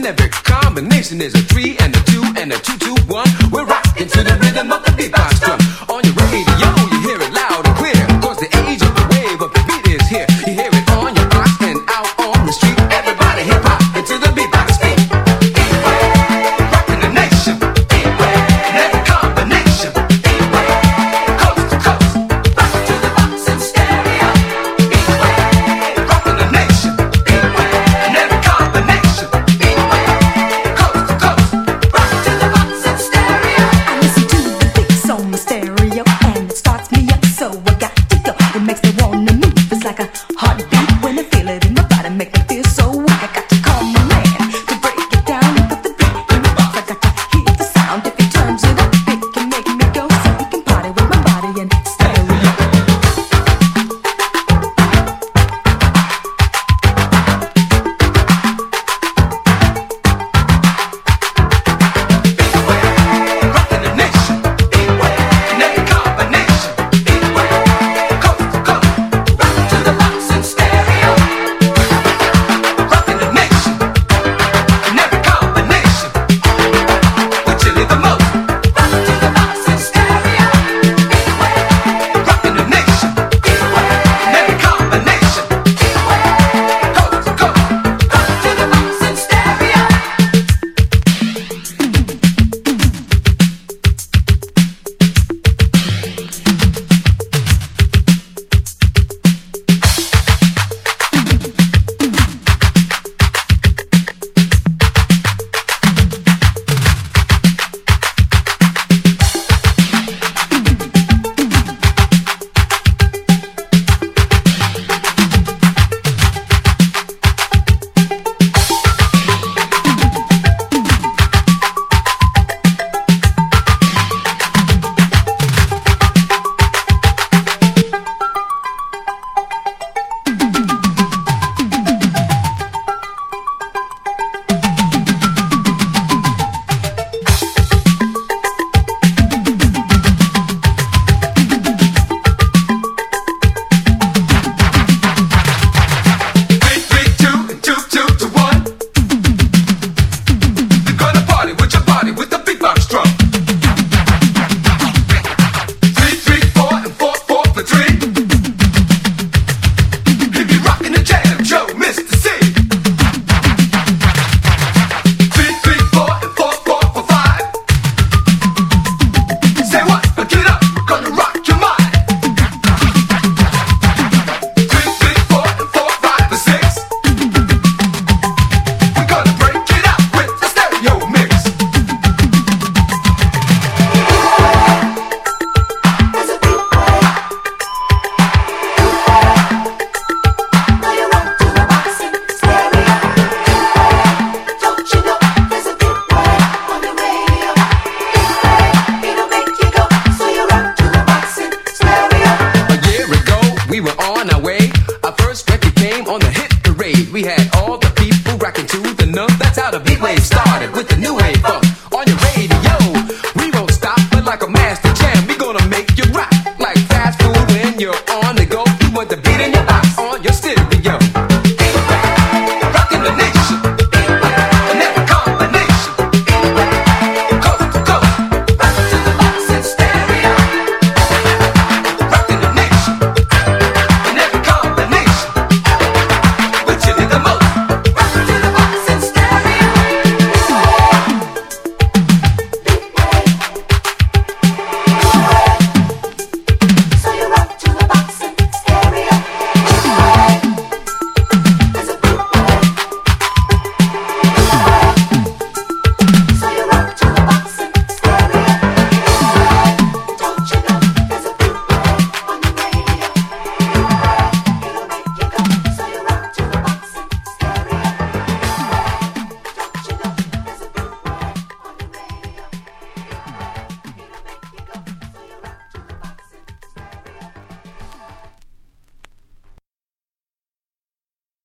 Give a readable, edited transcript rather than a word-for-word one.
and every combination is a 3 and a 2 and a 2 2 1. We're rocking to the rhythm of the beatbox drum. On your radio, you hear it loud and clear. Cause the age of the wave of the beat is here. You hear it on your box and out on the street. Everybody hip hop into the beatbox beat. Rocking the nation. And every combination. Coast to coast. Rock to the box in stereo. Rocking the nation. And every combination. Coast to coast. Rock to the box in stereo. I listen to the beats on my stereo and it starts me up, so I got to go. It makes me wanna move. It's like a heartbeat when I feel it in my body, make me feel so weak. I got to call my man to break it down and put the beat in the box. I got to hear the sound. If he turns it up, it can make me go, so he can party with my body in stereo. Rocking the nation. And every combination. Coast to coast. Rock to the box in stereo. Rocking the nation. And every combination. What you live the most. Rock to the box in stereo. Rocking the nation. And every combination. Coast to coast. Rock to the box in stereo. Three, two, and two, two to one. We're gonna party with your body with the beatbox drum. 3, 3, 4, and 4, 4 for 3. He be rocking the jam, Joe, Mr. C. 3, 3, 4, and 4, 4 for 5. Say what? Get up, gonna rock your mind. 3, 3, 4, and 4, 5 for 6. We're gonna break it out with the stereo mix. There's a big boy. Now you rock to the box in stereo. Don't you know there's a big boy on the radio? It'll make you go, so you rock to the box in stereo. A year ago, we were on our way. Our first record came on the hit parade. We had all the people rocking to the numb. That's how the beat wave started with the new